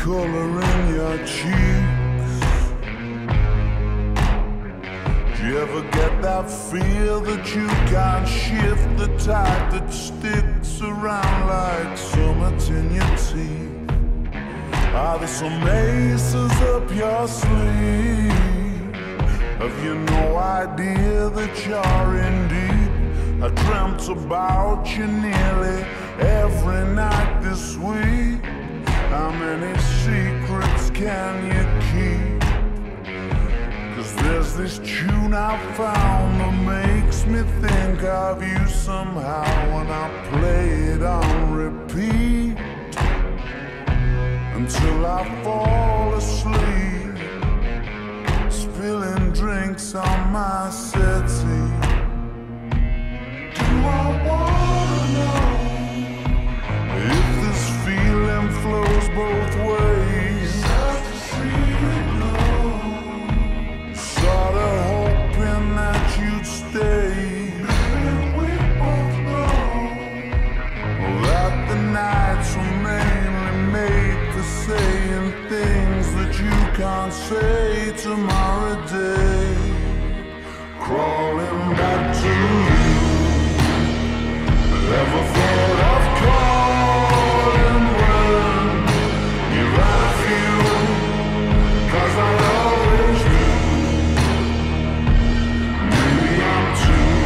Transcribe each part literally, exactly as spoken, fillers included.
color in your cheeks. Do you ever get that feel that you can't shift, the tide that sticks around like summits in your teeth? Are there some aces up your sleeve? Have you no idea that you're in deep? I dreamt about you nearly every night this week. How many secrets can you keep? Cause there's this tune I found that makes me think of you somehow when I play it on repeat until I fall asleep, spilling drinks on my settee. Do I wanna know if this feeling flows both ways? After seeing love, sorta hoping that you'd stay. And we both know that the nights were mainly made for saying things that you can't say tomorrow day. Crawling back to you. Never thought of calling when you love you, cause I always do. Maybe I'm too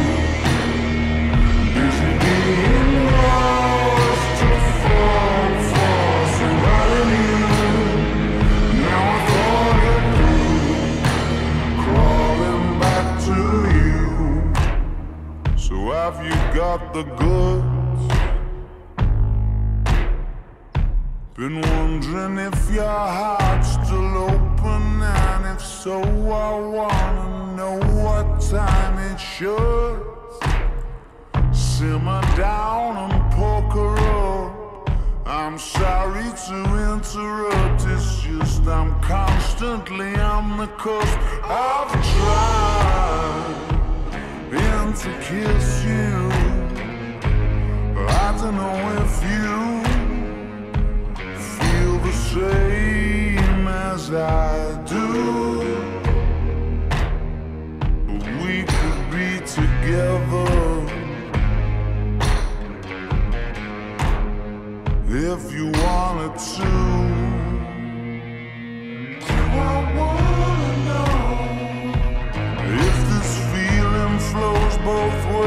busy being lost to fall for somebody new. Now I thought it through, crawling back to you. So have you got the goods? Been wondering if your heart's still open, and if so, I wanna know what time it should. Simmer down and poker up. I'm sorry to interrupt, it's just I'm constantly on the cusp of trying to kiss you. I don't know if you feel the same as I do, but we could be together if you wanted to. Do I wanna know if this feeling flows both ways?